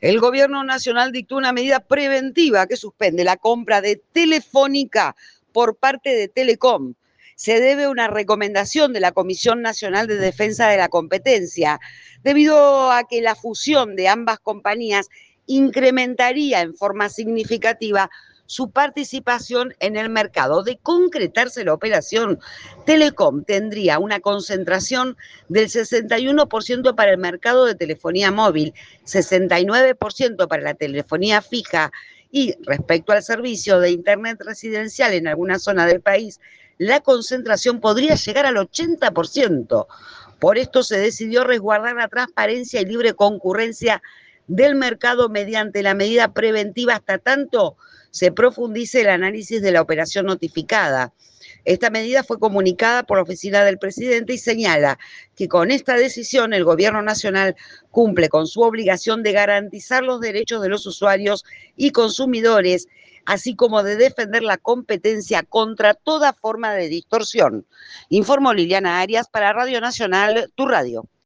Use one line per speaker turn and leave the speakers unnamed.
El gobierno nacional dictó una medida preventiva que suspende la compra de Telefónica por parte de Telecom. Se debe a una recomendación de la Comisión Nacional de Defensa de la Competencia, debido a que la fusión de ambas compañías incrementaría en forma significativa su participación en el mercado. De concretarse la operación, Telecom tendría una concentración del 61% para el mercado de telefonía móvil, 69% para la telefonía fija y respecto al servicio de Internet residencial en alguna zona del país, la concentración podría llegar al 80%. Por esto se decidió resguardar la transparencia y libre concurrencia del mercado mediante la medida preventiva hasta tanto se profundice el análisis de la operación notificada. Esta medida fue comunicada por la oficina del presidente y señala que con esta decisión el gobierno nacional cumple con su obligación de garantizar los derechos de los usuarios y consumidores, así como de defender la competencia contra toda forma de distorsión. Informó Liliana Arias para Radio Nacional, tu radio.